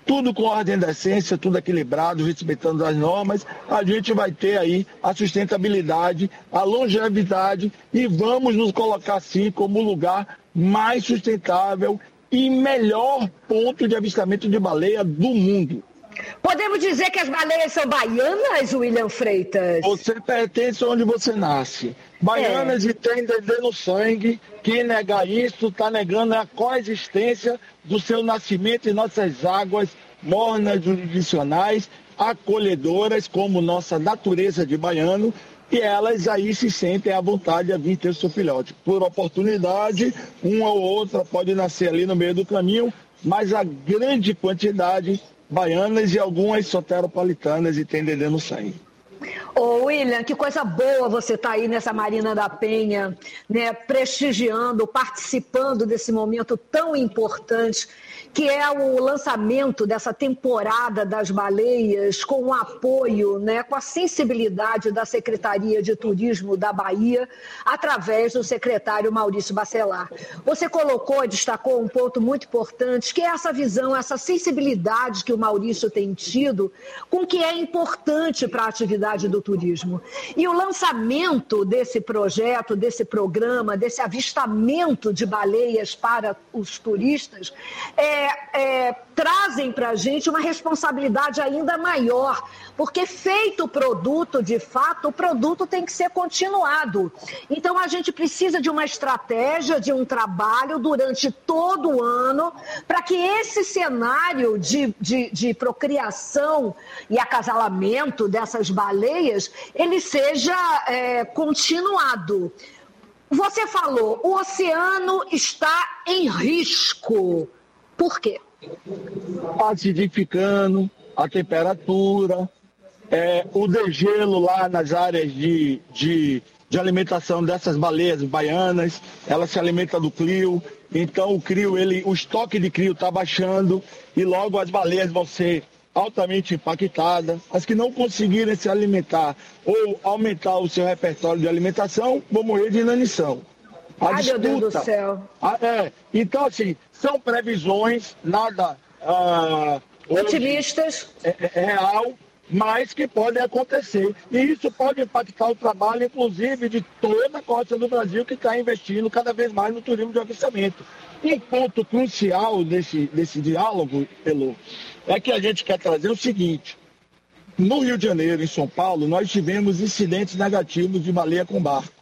tudo com ordem da essência, tudo equilibrado, respeitando as normas, a gente vai ter aí a sustentabilidade, a longevidade e vamos nos colocar sim como o lugar mais sustentável e melhor ponto de avistamento de baleia do mundo. Podemos dizer que as baleias são baianas, William Freitas? Você pertence onde você nasce. Baianas e tem Dedê no sangue. Quem negar isso está negando a coexistência do seu nascimento em nossas águas mornas, jurisdicionais, acolhedoras, como nossa natureza de baiano, e elas aí se sentem à vontade a vir ter o seu filhote. Por oportunidade, uma ou outra pode nascer ali no meio do caminho, mas a grande quantidade baianas e algumas soteropolitanas e tem Dedê no sangue. Ô William, que coisa boa você estar aí nessa Marina da Penha, né, prestigiando, participando desse momento tão importante, que é o lançamento dessa temporada das baleias, com o apoio, né, com a sensibilidade da Secretaria de Turismo da Bahia, através do secretário Maurício Bacelar. Você destacou um ponto muito importante, que é essa visão, essa sensibilidade que o Maurício tem tido com o que é importante para a atividade do turismo. E o lançamento desse projeto, desse programa, desse avistamento de baleias para os turistas, trazem para a gente uma responsabilidade ainda maior, porque feito o produto, de fato, o produto tem que ser continuado. Então, a gente precisa de uma estratégia, de um trabalho durante todo o ano, para que esse cenário de procriação e acasalamento dessas baleias, ele seja continuado. Você falou, o oceano está em risco. Por quê? Acidificando, a temperatura, o degelo lá nas áreas de alimentação dessas baleias baianas, ela se alimenta do crio, então o estoque de crio está baixando e logo as baleias vão ser altamente impactadas. As que não conseguirem se alimentar ou aumentar o seu repertório de alimentação vão morrer de inanição. Ai, meu Deus do céu. Então, assim, são previsões, nada otimistas, real, mas que podem acontecer. E isso pode impactar o trabalho, inclusive, de toda a costa do Brasil que está investindo cada vez mais no turismo de avistamento. Um ponto crucial desse diálogo, Elô, é que a gente quer trazer o seguinte. No Rio de Janeiro, em São Paulo, nós tivemos incidentes negativos de baleia com barco.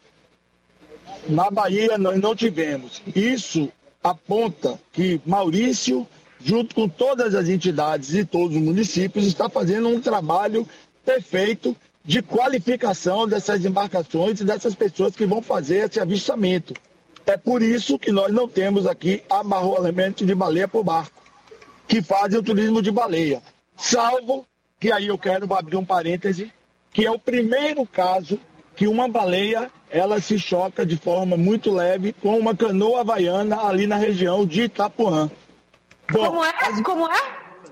Na Bahia, nós não tivemos. Isso aponta que Maurício, junto com todas as entidades e todos os municípios, está fazendo um trabalho perfeito de qualificação dessas embarcações e dessas pessoas que vão fazer esse avistamento. É por isso que nós não temos aqui abarroamento de baleia por barco, que fazem o turismo de baleia. Salvo, que aí eu quero abrir um parêntese, que é o primeiro caso que uma baleia ela se choca de forma muito leve com uma canoa havaiana ali na região de Itapuã. Bom, Como é?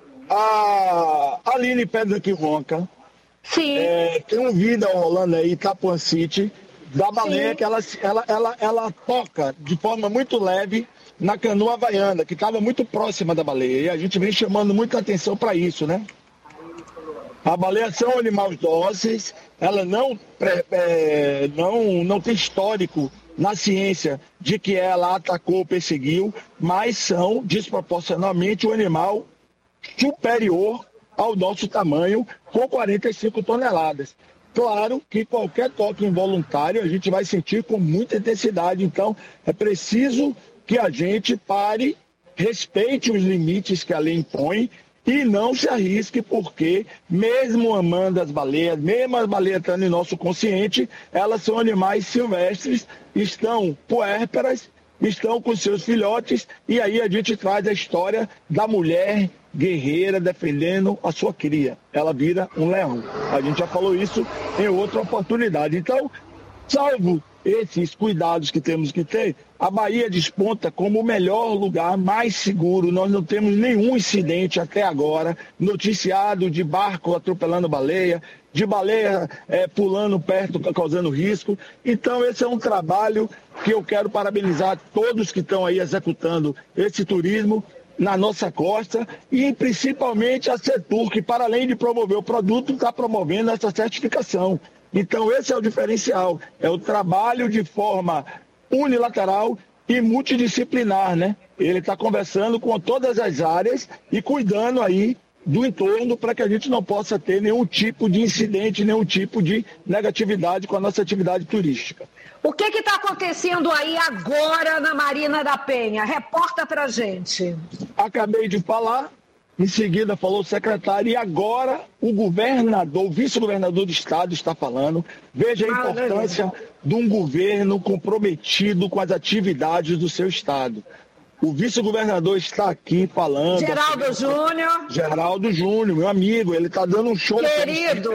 A Aline Pedra que Ronca. Sim. Tem um vídeo rolando aí, Itapuã City, da baleia. Sim. Que ela toca de forma muito leve na canoa havaiana, que estava muito próxima da baleia. E a gente vem chamando muita atenção para isso, né? A baleia são animais dóceis, ela não tem histórico na ciência de que ela atacou ou perseguiu, mas são desproporcionalmente um animal superior ao nosso tamanho, com 45 toneladas. Claro que qualquer toque involuntário a gente vai sentir com muita intensidade, então é preciso que a gente pare, respeite os limites que a lei impõe, e não se arrisque, porque mesmo amando as baleias, mesmo as baleias estando em nosso consciente, elas são animais silvestres, estão puérperas, estão com seus filhotes, e aí a gente traz a história da mulher guerreira defendendo a sua cria. Ela vira um leão. A gente já falou isso em outra oportunidade. Então, salvo esses cuidados que temos que ter, a Bahia desponta como o melhor lugar, mais seguro. Nós não temos nenhum incidente até agora noticiado de barco atropelando baleia, de baleia pulando perto, causando risco. Então, esse é um trabalho que eu quero parabenizar todos que estão aí executando esse turismo. na nossa costa, e principalmente a Setur, que para além de promover o produto, está promovendo essa certificação. Então esse é o diferencial, é o trabalho de forma unilateral e multidisciplinar, né? Ele está conversando com todas as áreas e cuidando aí do entorno para que a gente não possa ter nenhum tipo de incidente, nenhum tipo de negatividade com a nossa atividade turística. O que está acontecendo aí agora na Marina da Penha? Reporta pra gente. Acabei de falar, em seguida falou o secretário, e agora o governador, o vice-governador do estado está falando. Veja a importância de um governo comprometido com as atividades do seu estado. O vice-governador está aqui falando. Geraldo Júnior. Geraldo Júnior, meu amigo, ele está dando um show Querido.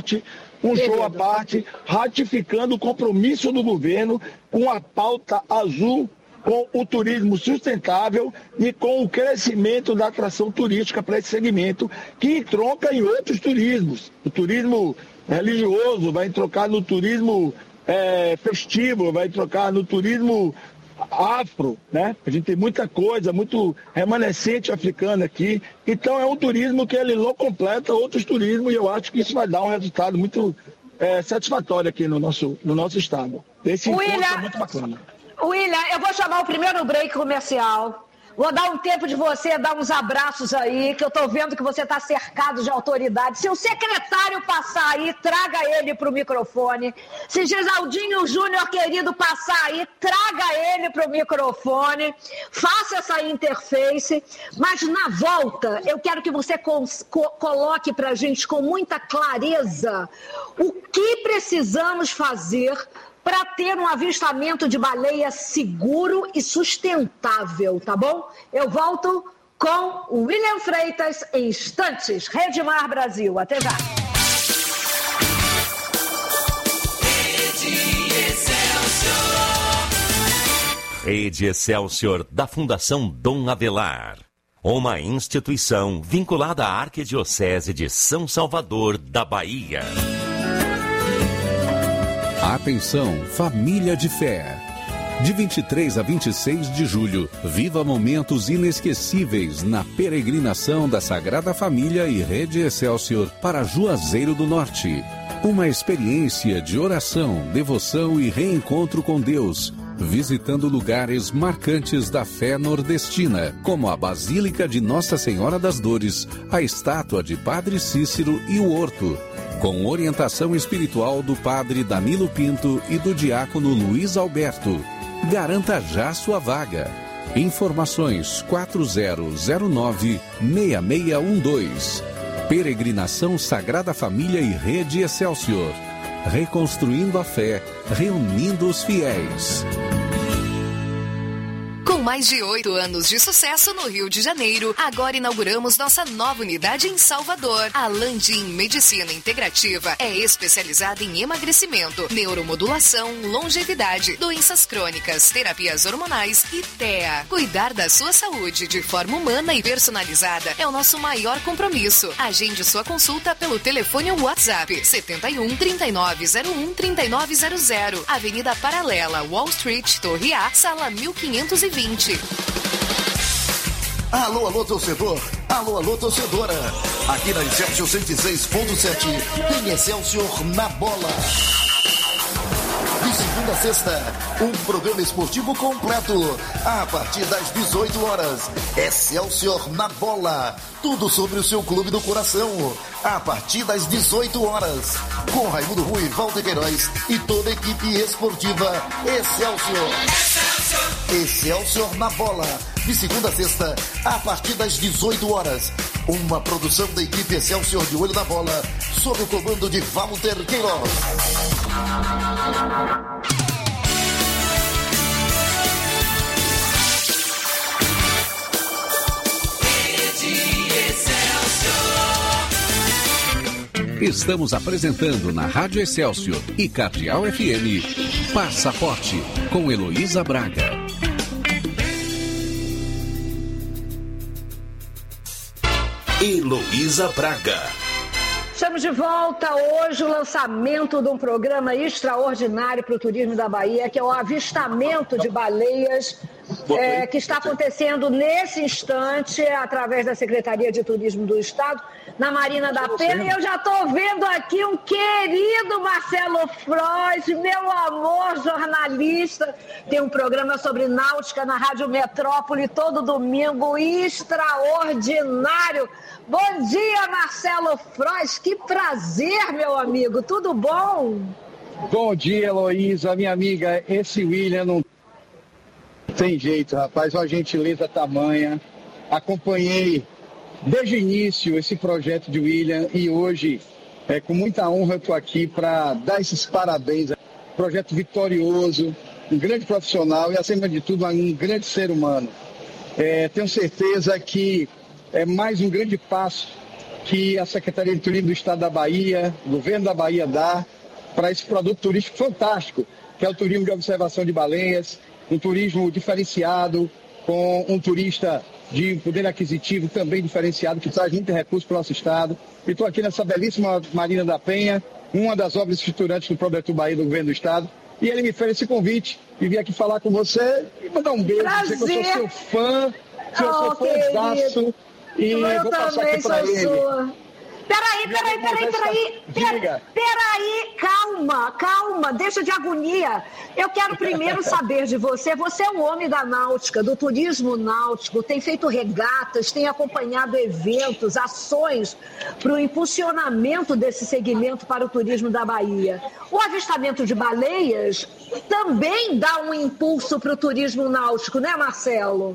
Show à parte, ratificando o compromisso do governo com a pauta azul, com o turismo sustentável e com o crescimento da atração turística para esse segmento, que entronca em outros turismos. O turismo religioso vai trocar no turismo festivo, vai trocar no turismo afro, né? A gente tem muita coisa, muito remanescente africano aqui. Então é um turismo que ele não completa outros turismos, e eu acho que isso vai dar um resultado muito satisfatório aqui no nosso estado. Esse encontro é muito bacana. William, eu vou chamar o primeiro break comercial. Vou dar um tempo de você dar uns abraços aí, que eu estou vendo que você está cercado de autoridade. Se o secretário passar aí, traga ele para o microfone. Se Gisaldinho Júnior, querido, passar aí, traga ele para o microfone. Faça essa interface. Mas na volta, eu quero que você coloque para a gente com muita clareza o que precisamos fazer para ter um avistamento de baleia seguro e sustentável, tá bom? Eu volto com o William Freitas em instantes. Rede Mar Brasil, até já. Rede Excelsior, da Fundação Dom Avelar. Uma instituição vinculada à Arquidiocese de São Salvador, da Bahia. Atenção, família de fé. De 23 a 26 de julho, viva momentos inesquecíveis na peregrinação da Sagrada Família e Rede Excelsior para Juazeiro do Norte. Uma experiência de oração, devoção e reencontro com Deus, visitando lugares marcantes da fé nordestina, como a Basílica de Nossa Senhora das Dores, a estátua de Padre Cícero e o Horto, com orientação espiritual do Padre Danilo Pinto e do Diácono Luiz Alberto. Garanta já sua vaga. Informações 4009-6612. Peregrinação Sagrada Família e Rede Excelsior. Reconstruindo a fé, reunindo os fiéis. Com mais de 8 anos de sucesso no Rio de Janeiro, agora inauguramos nossa nova unidade em Salvador. A Landim Medicina Integrativa é especializada em emagrecimento, neuromodulação, longevidade, doenças crônicas, terapias hormonais e TEA. Cuidar da sua saúde de forma humana e personalizada é o nosso maior compromisso. Agende sua consulta pelo telefone ou WhatsApp 71 3901 3900, Avenida Paralela, Wall Street, Torre A, Sala 1520. Alô, alô, torcedor. Alô, alô, torcedora. Aqui na Excelsior 106.7 tem Excelsior na bola. De segunda a sexta, um programa esportivo completo. A partir das 18 horas, Excelsior na bola. Tudo sobre o seu clube do coração. A partir das 18 horas, com Raimundo Rui, Walter Queiroz e toda a equipe esportiva Excelsior. Excelsior na bola. De segunda a sexta, a partir das 18 horas. Uma produção da equipe Excelsior de Olho na Bola, sob o comando de Walter Queiroz. Estamos apresentando na Rádio Excelsior e Cardeal FM, Passaporte, com Heloísa Braga. Heloísa Braga. Estamos de volta hoje, o lançamento de um programa extraordinário para o turismo da Bahia, que é o avistamento de baleias que está acontecendo nesse instante, através da Secretaria de Turismo do Estado, na Marina da Penha. E eu já estou vendo aqui um querido Marcelo Frois, meu amor, jornalista. Tem um programa sobre náutica na Rádio Metrópole todo domingo, extraordinário. Bom dia, Marcelo Frois. Que prazer, meu amigo. Tudo bom? Bom dia, Heloísa, minha amiga. Esse William não tem jeito, rapaz. Uma gentileza tamanha. Acompanhei desde o início esse projeto de William e hoje, com muita honra, eu estou aqui para dar esses parabéns. Projeto vitorioso, um grande profissional e, acima de tudo, um grande ser humano. Tenho certeza que é mais um grande passo que a Secretaria de Turismo do Estado da Bahia, o governo da Bahia dá para esse produto turístico fantástico, que é o turismo de observação de baleias, um turismo diferenciado, com um turista de poder aquisitivo também diferenciado, que traz muito recurso para o nosso estado. E estou aqui nessa belíssima Marina da Penha, uma das obras estruturantes do Projeto Bahia do governo do estado, e ele me fez esse convite e vim aqui falar com você e mandar um beijo, dizer que eu sou seu fã, seu fãzaço, e eu vou passar aqui para ele. Peraí, calma, deixa de agonia. Eu quero primeiro saber de você. Você é um homem da náutica, do turismo náutico, tem feito regatas, tem acompanhado eventos, ações para o impulsionamento desse segmento para o turismo da Bahia. O avistamento de baleias também dá um impulso para o turismo náutico, né, Marcelo?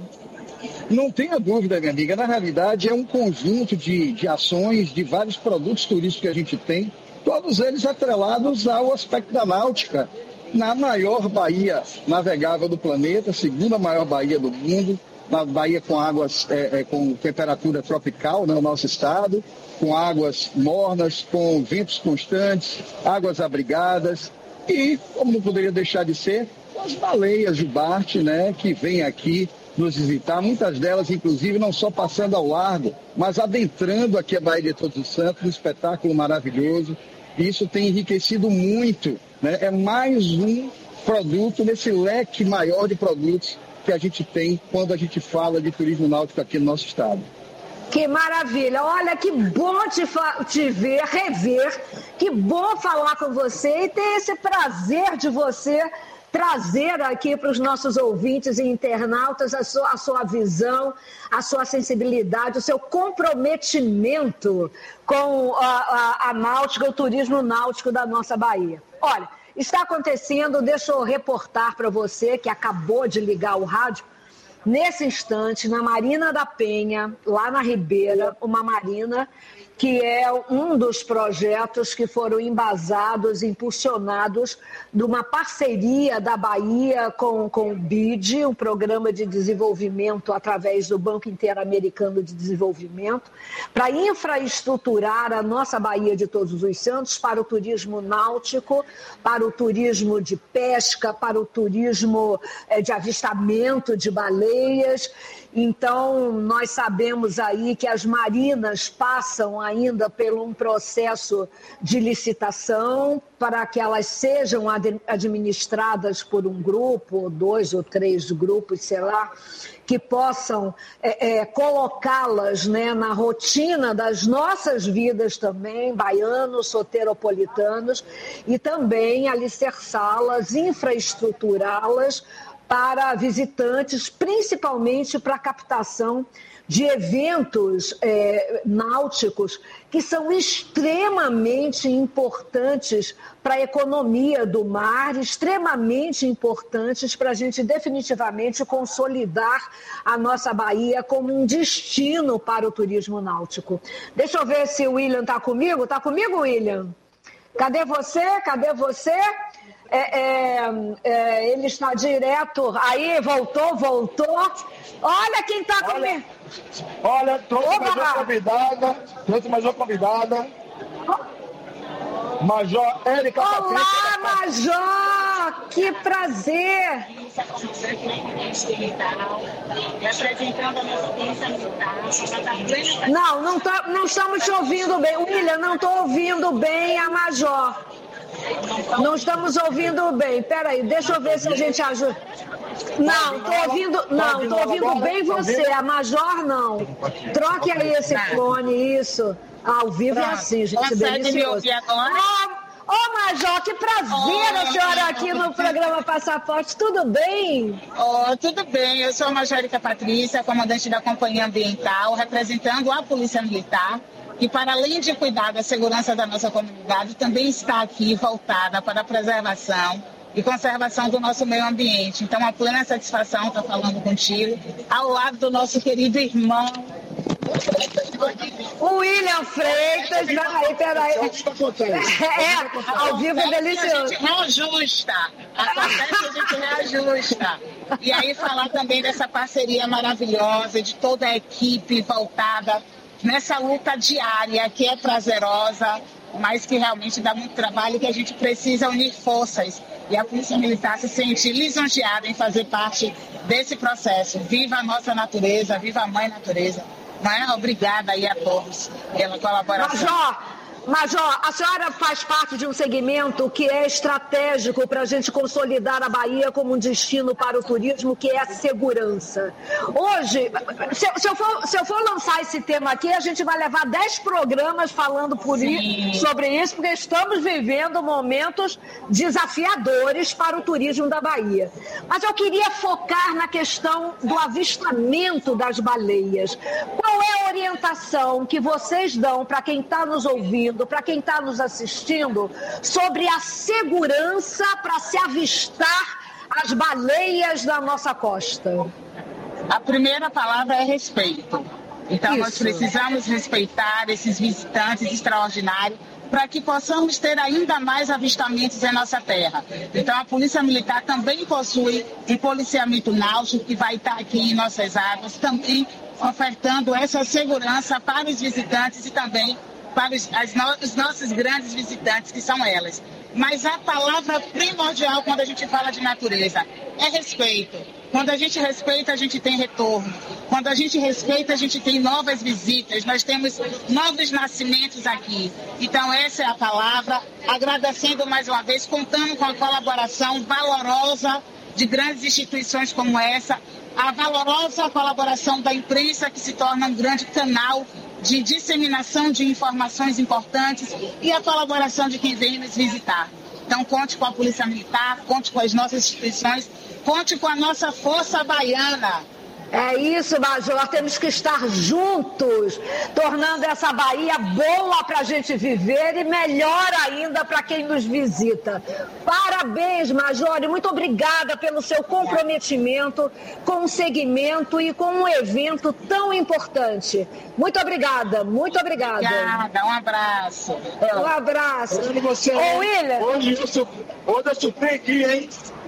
Não tenha dúvida, minha amiga. Na realidade, é um conjunto de ações, de vários produtos turísticos que a gente tem, todos eles atrelados ao aspecto da náutica. Na maior baía navegável do planeta, segunda maior baía do mundo, uma baía com águas com temperatura tropical, né, no nosso estado, com águas mornas, com ventos constantes, águas abrigadas e, como não poderia deixar de ser, as baleias jubarte, né, que vêm aqui nos visitar, muitas delas, inclusive, não só passando ao largo, mas adentrando aqui a Baía de Todos os Santos, um espetáculo maravilhoso. E isso tem enriquecido muito, né? É mais um produto nesse leque maior de produtos que a gente tem quando a gente fala de turismo náutico aqui no nosso estado. Que maravilha! Olha, que bom te ver, rever, que bom falar com você e ter esse prazer de você trazer aqui para os nossos ouvintes e internautas a sua visão, a sua sensibilidade, o seu comprometimento com a náutica, o turismo náutico da nossa Bahia. Olha, está acontecendo, deixa eu reportar para você que acabou de ligar o rádio, nesse instante, na Marina da Penha, lá na Ribeira, uma marina que é um dos projetos que foram embasados, impulsionados numa parceria da Bahia com o BID, um programa de desenvolvimento através do Banco Interamericano de Desenvolvimento, para infraestruturar a nossa Baía de Todos os Santos para o turismo náutico, para o turismo de pesca, para o turismo de avistamento de baleias. Então, nós sabemos aí que as marinas passam ainda por um processo de licitação para que elas sejam administradas por um grupo, 2 ou 3 grupos, sei lá, que possam colocá-las, né, na rotina das nossas vidas também, baianos, soteropolitanos, e também alicerçá-las, infraestruturá-las para visitantes, principalmente para a captação de eventos náuticos que são extremamente importantes para a economia do mar, extremamente importantes para a gente definitivamente consolidar a nossa Bahia como um destino para o turismo náutico. Deixa eu ver se o William está comigo. Está comigo, William? Cadê você? Cadê você? Ele está direto. Aí, voltou. Olha quem está comigo. Olha, trouxe mais uma convidada. Major Érica Patrícia. Olá, Major! Que prazer! Não estamos te ouvindo bem. William, não estou ouvindo bem a Major. Não estamos ouvindo bem. Peraí, deixa eu ver se a gente ajuda. Não, tô ouvindo bem você. A Major não. Troque aí esse fone, isso. Ao vivo é assim, gente. Consegue me ouvir agora? Major, que prazer a senhora aqui no programa Passaporte. Tudo bem? Tudo bem. Eu sou a Majorica Patrícia, comandante da Companhia Ambiental, representando a Polícia Militar, que para além de cuidar da segurança da nossa comunidade, também está aqui voltada para a preservação e conservação do nosso meio ambiente. Então, a plena satisfação estar falando contigo, ao lado do nosso querido irmão, o William Freitas. Peraí. Ao vivo é delicioso. A gente reajusta. Acontece, a gente reajusta. E aí falar também dessa parceria maravilhosa, de toda a equipe voltada nessa luta diária, que é prazerosa, mas que realmente dá muito trabalho, que a gente precisa unir forças. E a Polícia Militar se sente lisonjeada em fazer parte desse processo. Viva a nossa natureza, viva a Mãe Natureza. Obrigada aí a todos pela colaboração. Major, a senhora faz parte de um segmento que é estratégico para a gente consolidar a Bahia como um destino para o turismo, que é a segurança. Hoje, se eu for lançar esse tema aqui, a gente vai levar 10 programas falando sobre isso, porque estamos vivendo momentos desafiadores para o turismo da Bahia. Mas eu queria focar na questão do avistamento das baleias. Qual é a orientação que vocês dão para quem está nos ouvindo, para quem está nos assistindo, sobre a segurança para se avistar as baleias da nossa costa? A primeira palavra é respeito. Então, nós precisamos respeitar esses visitantes extraordinários para que possamos ter ainda mais avistamentos em nossa terra. Então, a Polícia Militar também possui um policiamento náutico que vai estar aqui em nossas águas, também ofertando essa segurança para os visitantes e também para os nossos grandes visitantes, que são elas. Mas a palavra primordial quando a gente fala de natureza é respeito. Quando a gente respeita, a gente tem retorno. Quando a gente respeita, a gente tem novas visitas. Nós temos novos nascimentos aqui. Então, essa é a palavra. Agradecendo mais uma vez, contando com a colaboração valorosa de grandes instituições como essa, a valorosa colaboração da imprensa, que se torna um grande canal de disseminação de informações importantes, e a colaboração de quem vem nos visitar. Então, conte com a Polícia Militar, conte com as nossas instituições, conte com a nossa Força Baiana. É isso, Major, temos que estar juntos, tornando essa Bahia boa para a gente viver e melhor ainda para quem nos visita. Parabéns, Major, e muito obrigada pelo seu comprometimento com o segmento e com um evento tão importante. Muito obrigada, muito obrigada. Obrigada, um abraço. Um abraço. Ô, William. Hoje eu surpreendi, hein?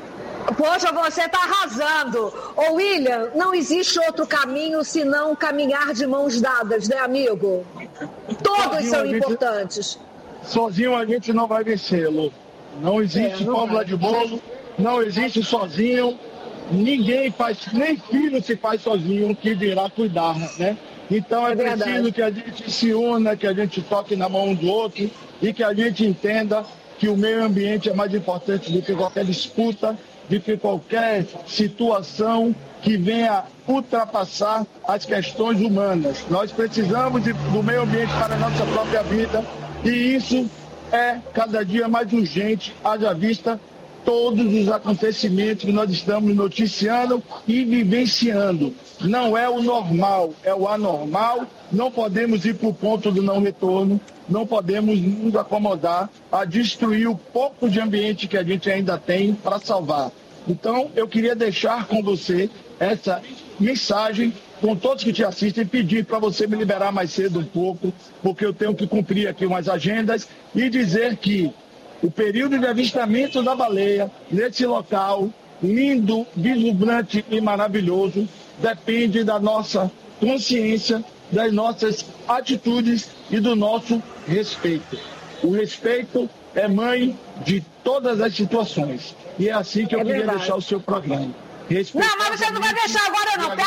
Poxa, você está arrasando. Ô, William, não existe outro caminho senão caminhar de mãos dadas, né, amigo? Todos são importantes. Sozinho a gente não vai vencer, Lu. Não existe fórmula de bolo, não existe sozinho. Ninguém faz, nem filho se faz sozinho, que dirá cuidar, né? Então é preciso que a gente se una, que a gente toque na mão um do outro e que a gente entenda que o meio ambiente é mais importante do que qualquer disputa, de que qualquer situação que venha ultrapassar as questões humanas. Nós precisamos do meio ambiente para a nossa própria vida, e isso é cada dia mais urgente, haja vista todos os acontecimentos que nós estamos noticiando e vivenciando. Não é o normal, é o anormal. Não podemos ir para o ponto do não retorno, não podemos nos acomodar a destruir o pouco de ambiente que a gente ainda tem para salvar. Então, eu queria deixar com você essa mensagem, com todos que te assistem, pedir para você me liberar mais cedo um pouco, porque eu tenho que cumprir aqui umas agendas, e dizer que o período de avistamento da baleia nesse local lindo, vislumbrante e maravilhoso depende da nossa consciência, das nossas atitudes e do nosso respeito. O respeito é mãe de todas as situações. E é assim que eu queria deixar o seu programa. Não, mas você não vai deixar agora não.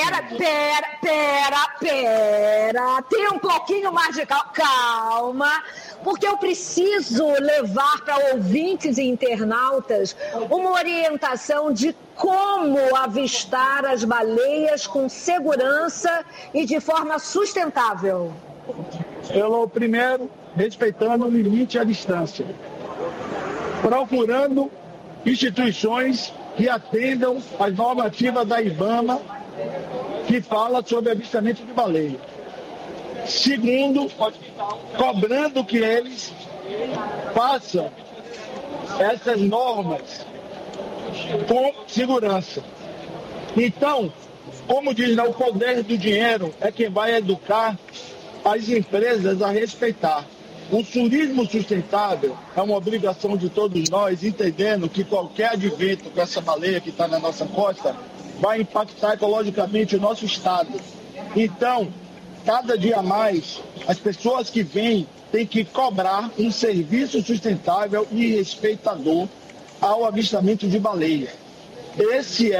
Pera. Tem um pouquinho mais de calma, porque eu preciso levar para ouvintes e internautas uma orientação de como avistar as baleias com segurança e de forma sustentável. Primeiro, respeitando o limite e a distância. Procurando instituições que atendam às normativas da IBAMA, que fala sobre avistamento de baleia. Segundo, cobrando que eles façam essas normas com segurança. Então, como diz, o poder do dinheiro é quem vai educar as empresas a respeitar. O turismo sustentável é uma obrigação de todos nós, entendendo que qualquer advento com essa baleia que está na nossa costa vai impactar ecologicamente o nosso estado. Então, cada dia mais, as pessoas que vêm têm que cobrar um serviço sustentável e respeitador ao avistamento de baleia. Esse é